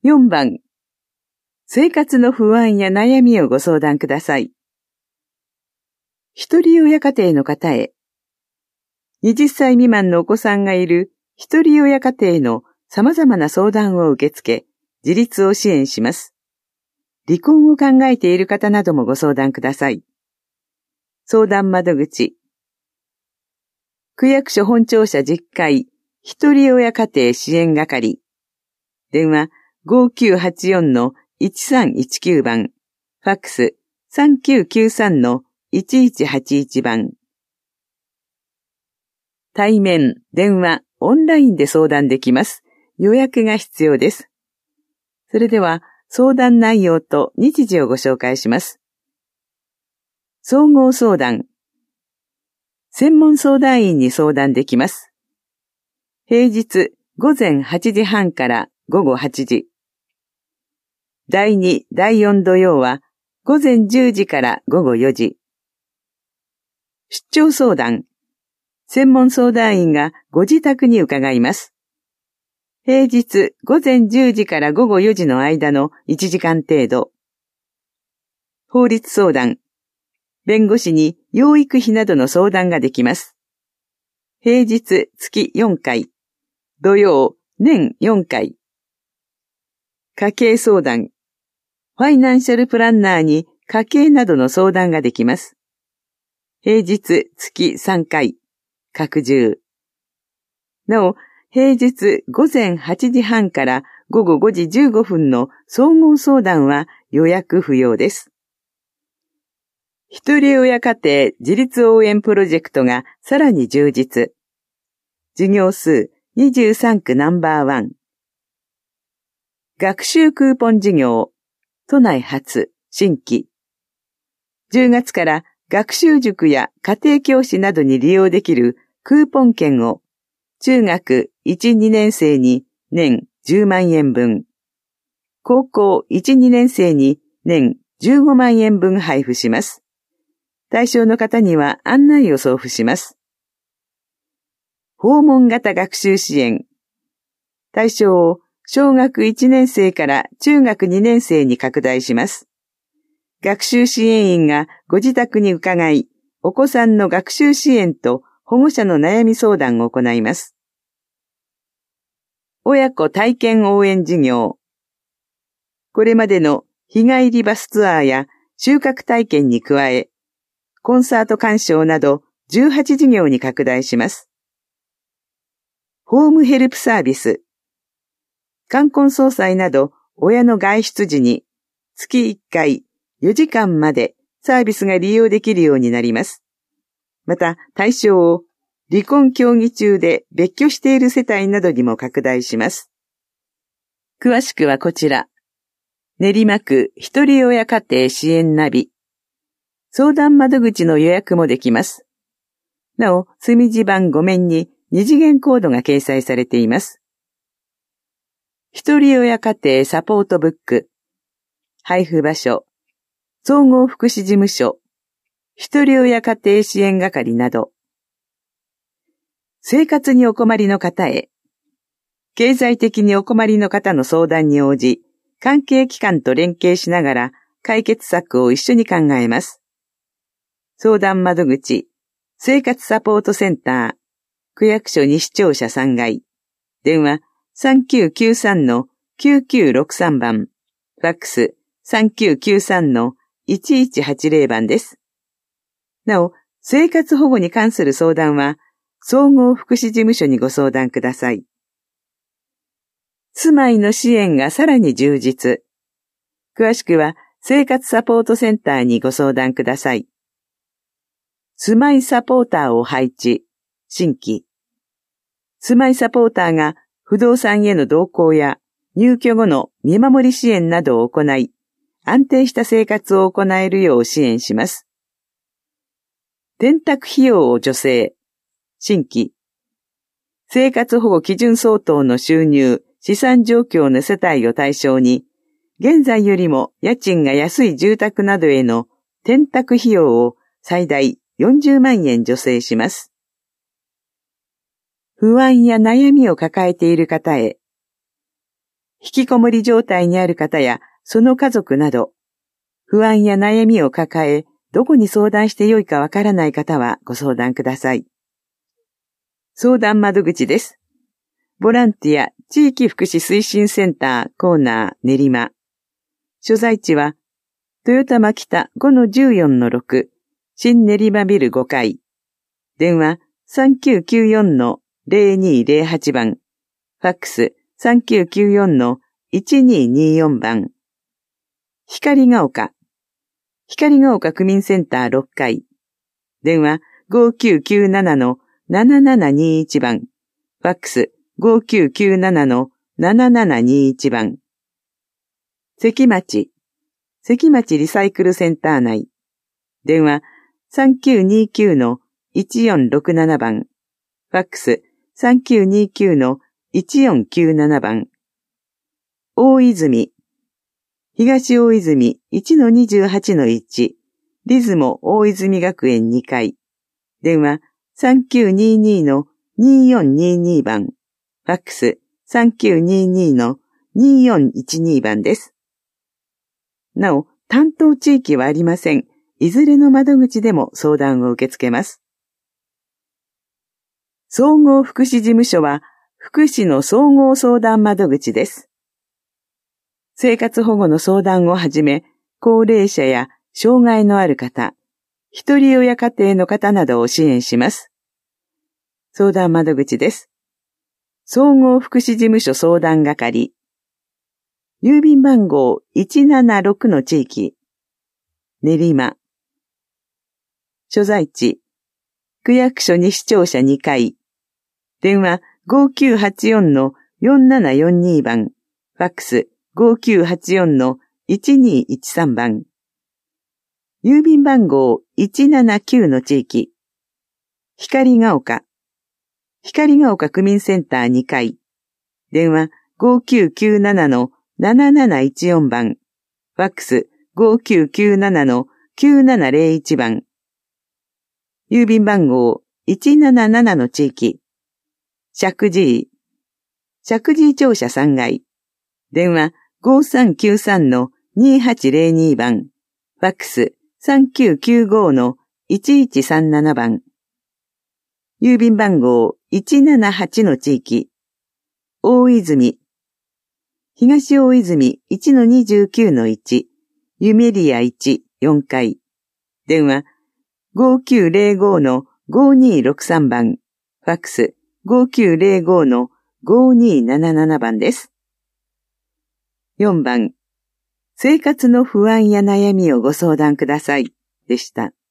4番、生活の不安や悩みをご相談ください。一人親家庭の方へ。20歳未満のお子さんがいる一人親家庭の様々な相談を受け付け、自立を支援します。離婚を考えている方などもご相談ください。相談窓口。区役所本庁舎10階、一人親家庭支援係。電話5984-1319番。ファックス3993-1181番。対面、電話、オンラインで相談できます。予約が必要です。それでは、相談内容と日時をご紹介します。総合相談。専門相談員に相談できます。平日午前8時半から午後8時。第2、第4土曜は午前10時から午後4時。出張相談。専門相談員がご自宅に伺います。平日午前10時から午後4時の間の1時間程度。法律相談。弁護士に養育費などの相談ができます。平日月4回。土曜年4回。家計相談。ファイナンシャルプランナーに家計などの相談ができます。平日月3回。拡充。なお、平日午前8時半から午後5時15分の総合相談は予約不要です。一人親家庭自立応援プロジェクトがさらに充実。事業数23区ナンバー1。学習クーポン事業、都内初、新規。10月から学習塾や家庭教師などに利用できるクーポン券を中学1、2年生に年10万円分、高校1、2年生に年15万円分配布します。対象の方には案内を送付します。訪問型学習支援。対象を小学1年生から中学2年生に拡大します。学習支援員がご自宅に伺い、お子さんの学習支援と保護者の悩み相談を行います。親子体験応援事業。これまでの日帰りバスツアーや収穫体験に加え、コンサート鑑賞など18事業に拡大します。ホームヘルプサービス。冠婚葬祭など親の外出時に月1回4時間までサービスが利用できるようになります。また対象を離婚協議中で別居している世帯などにも拡大します。詳しくはこちら。練馬区一人親家庭支援ナビ。相談窓口の予約もできます。なお、墨字版5面に2次元コードが掲載されています。一人親家庭サポートブック。配布場所。総合福祉事務所。一人親家庭支援係など。生活にお困りの方へ。経済的にお困りの方の相談に応じ、関係機関と連携しながら解決策を一緒に考えます。相談窓口、生活サポートセンター、区役所西庁舎3階。電話3993-9963番。ファックス3993-1180番です。なお、生活保護に関する相談は、総合福祉事務所にご相談ください。住まいの支援がさらに充実。詳しくは、生活サポートセンターにご相談ください。住まいサポーターを配置、新規。住まいサポーターが不動産への同行や入居後の見守り支援などを行い、安定した生活を行えるよう支援します。電卓費用を助成、新規。生活保護基準相当の収入、資産状況の世帯を対象に、現在よりも家賃が安い住宅などへの電卓費用を最大40万円助成します。不安や悩みを抱えている方へ。 引きこもり状態にある方やその家族など、不安や悩みを抱え、どこに相談してよいかわからない方はご相談ください。相談窓口です。ボランティア地域福祉推進センターコーナー練馬。所在地は、豊玉北 5-14-6 新練馬ビル5階。電話3994-0208番。ファックス3994-1224番。光が丘区民センター6階。電話5997-7721番。ファックス5997-7721番。関町リサイクルセンター内。電話3929-1467番。ファックス3929-1497番。大泉東大泉 1-28-1 リズモ大泉学園2階。電話3922-2422番。ファックス3922-2412番です。なお、担当地域はありません。いずれの窓口でも相談を受け付けます。総合福祉事務所は、福祉の総合相談窓口です。生活保護の相談をはじめ、高齢者や障害のある方、一人親家庭の方などを支援します。相談窓口です。総合福祉事務所相談係。郵便番号176の地域。練馬。所在地。区役所西庁舎2階。電話5984-4742番。ファックス5984-1213番。郵便番号179の地域。光が丘区民センター2階。電話5997-7714番。ファックス5997-9701番。郵便番号177の地域。石神井庁舎3階。電話5393-2802番。ファックス3995-1137番。郵便番号178の地域。大泉東大泉 1-29-1 ユメリア1 4階。電話5905-5263番。ファックス5905-5277番です。4番、生活の不安や悩みをご相談くださいでした。